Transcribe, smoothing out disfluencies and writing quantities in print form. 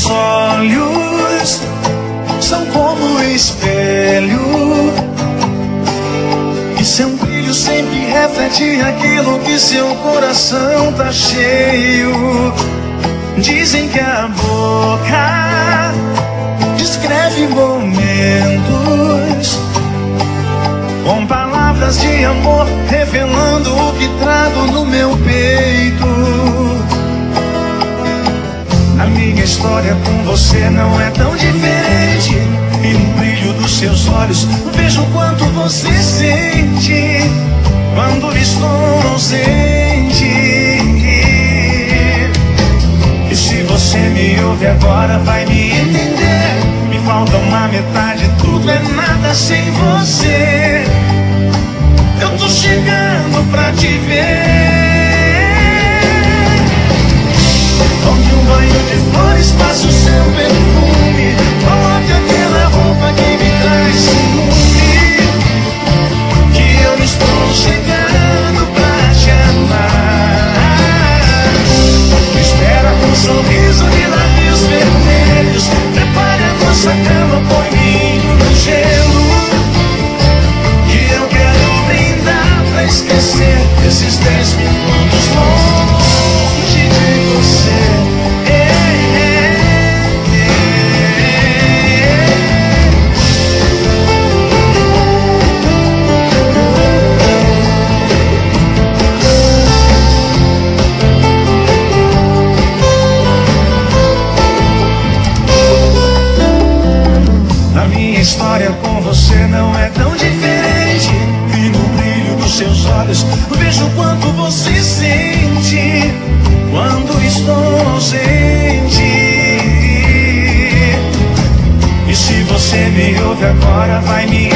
Seus olhos são como espelho, e seu brilho sempre reflete aquilo que seu coração tá cheio. Dizem que a boca descreve momentos, com palavras de amor revelando o que trago no meu peito. A minha história com você não é tão diferente, e no brilho dos seus olhos vejo o quanto você sente quando estou ausente. E se você me ouve agora vai me entender. Me falta uma metade, tudo é nada sem você. Eu tô chegando pra te ver. Tome um banho de flores, passe o seu perfume, coloque aquela roupa que me traz ciúme, que eu estou chegando pra te amar. Me espera com um sorriso de lábios vermelhos, prepare a nossa cama, põe-me no gelo, que eu quero brindar pra esquecer esses 10 minutos longe de você. A minha história com você não é tão diferente, e no brilho dos seus olhos vejo o quanto você sente quando estou ausente. E se você me ouve agora vai me